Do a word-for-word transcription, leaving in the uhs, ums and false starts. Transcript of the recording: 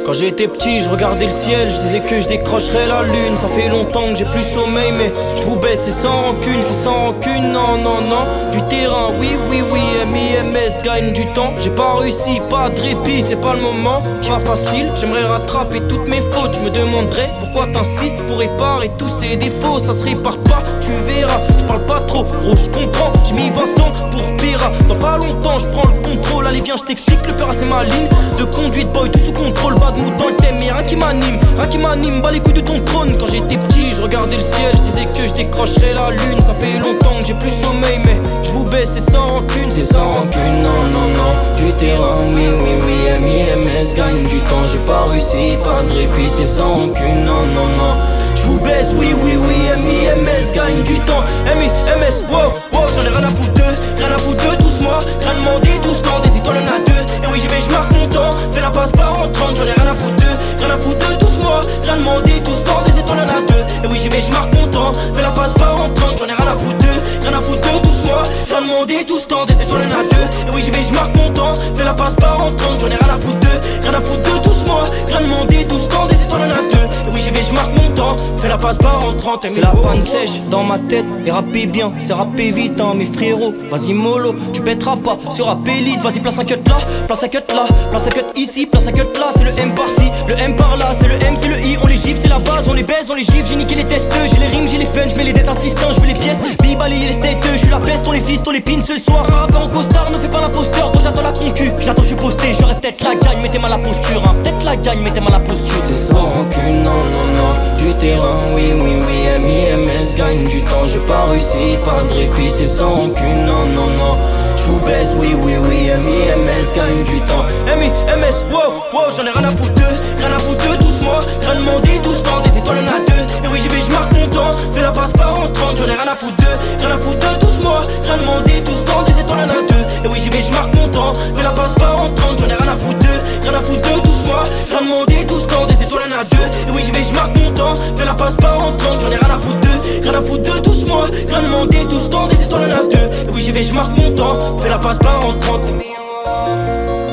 Quand j'étais petit, je regardais le ciel, je disais que je décrocherais la lune. Ça fait longtemps que j'ai plus sommeil, mais je vous baisse, c'est sans rancune, c'est sans rancune, non, non, non. Du terrain, oui, oui, oui, M I M S gagne du temps. J'ai pas réussi, pas de répit, c'est pas le moment, pas facile. J'aimerais rattraper toutes mes fautes, je me demanderais pourquoi t'insistes pour réparer tous ces défauts. Ça se répare pas, tu verras, je parle pas trop, gros, je comprends. J'ai mis vingt ans pour Pira, dans pas longtemps, je prends le contrôle. Allez, viens, je t'explique, le peur, c'est ma ligne de conduite, boy, tout sous contrôle, bad mood dans le thème, y'a rien qui m'anime, rien qui m'anime, bas les couilles de ton trône. Quand j'étais petit, je regardais le ciel, je disais que je décrocherais la lune. Ça fait longtemps que j'ai plus sommeil, mais je vous baisse, c'est sans rancune, c'est sans rancune, non, non, non. Du terrain, oui, oui, oui, M I M S gagne du temps, j'ai pas réussi, pas de répit, c'est sans rancune, non, non, non. Je vous baisse, oui, oui, oui, M I M S gagne du temps, M I M S, wow, wow, j'en ai rien à foutre d'eux, rien à foutre d'eux, tous moi, rien demander, tous temps, des étoiles y'en a deux. Et oui, j'y vais, je marque mon temps, fais la passe pas en trente, j'en ai rien à foutre d'eux, rien à foutre d'eux, tous moi, rien demander, tous temps, des étoiles y'en a deux. Et oui, j'y vais, je marque mon temps, fais la passe pas en trente, j'en ai rien à foutre d'eux, rien à foutre d'eux, tous moi, rien demander, tous temps, des étoiles y'en a deux. Et oui, j'y vais, je marque mon temps, fais la passe pas en trente, j'en ai rien à foutre d'eux, rien à foutre d'eux, tous moi, rien demander, tous temps, des étoiles y'en a deux. Et oui, j'y vais, je marque mon temps, fais la passe pas en trente. C'est la panne sèche dans ma tête, et rapper bien, c'est rapper vite, hein, mes frérots. Vas-y mollo, tu pèteras pas, ce rap élite, vas-y place un cut là, place un cut là, place un cut ici, place un cut là, c'est le M par-ci, le M par-là, c'est le M, c'est le I, on les gifle, c'est la base, on les baise, on les gifle, j'ai niqué les testeux, j'ai les rimes, j'ai les punch, mais les dettes assistants, je veux les pièces, bi balayer les states, je suis la peste, on les fist, on les pin ce soir, un rappeur au costard, ne fais pas l'imposteur, donc j'attends la concu, j'attends, je suis posté, j'aurais peut-être la gagne, mettez mal la posture, hein, peut-être la gagne, mettez mal la posture. C'est sans rancune, non, non, non, du terrain, oui, oui, oui, M I M S gagne du temps, j'ai pas réussi, pas de répit, c'est sans rancune, non, non, non. J'vous baisse, oui, oui, oui, M I M S gagne du temps, M I M S, wow, wow, j'en ai rien à foutre d'eux, rien à foutre d'eux, tous moi, rien demander, tous temps, des étoiles y'en a deux. Et oui, j'y vais, j'marque mon temps, fais la passe pas en trente, j'en ai rien à foutre d'eux, rien à foutre d'eux, tous moi, rien demander, tous temps, des étoiles y'en a deux. Et oui, j'y vais, j'marque mon temps, fais la passe pas en trente, j'en ai rien à foutre d'eux, rien à foutre d'eux, tous moi, rien demander, tous temps, des étoiles y'en a deux. Et oui, j'y vais, j'marque mon temps, fais la passe pas en trente, j'en ai rien à foutre d'eux, rien à foutre d'eux, tous moi, rien demander, tous temps, des étoiles y'en a deux. Et oui, j'y vais, j'marque mon temps, fais la passe pas en trente.